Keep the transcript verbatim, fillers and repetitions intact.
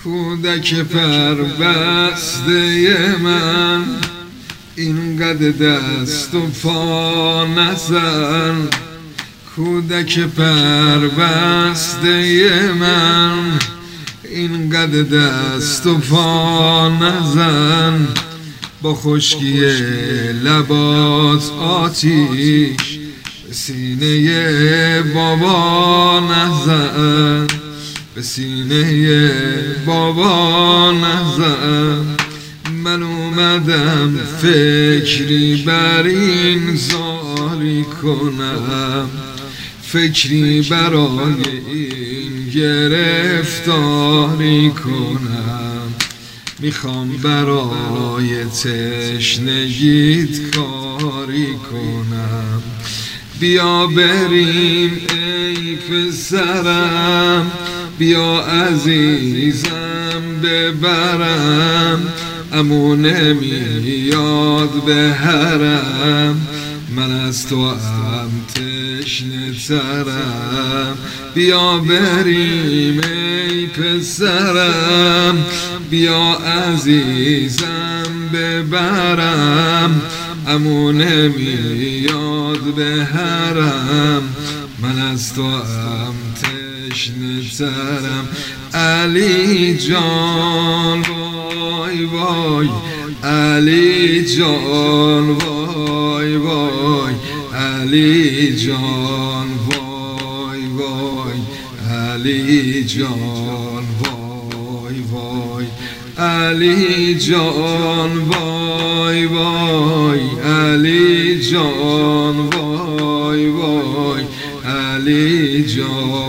کودک پربسته من اینقدر دست و پا نزن. کودک پربسته من اینقدر دست و پا نزن. با خشکی لبات آتیش به سینه بابا نزن. به سینه بابا نزن. من اومدم فکری بر این زاری کنم، فکری برای این گرفتاری کنم. میخوام برای تشنگیت کاری کنم. بیا بریم ای پسرم، بیا عزیزم ببرم. عمو نمیاد به حرم، من از تو هم تشنه ترم. بیا بریم ای پسرم، بیا عزیزم ببرم. عمو نمیاد به حرم، من از تو هم تشنه ترم. علی جان وای وای، علی جان وای وای، علی جان وای وای، علی جان وای وای، علی جان وای وای، علی جان وای وای، علی جان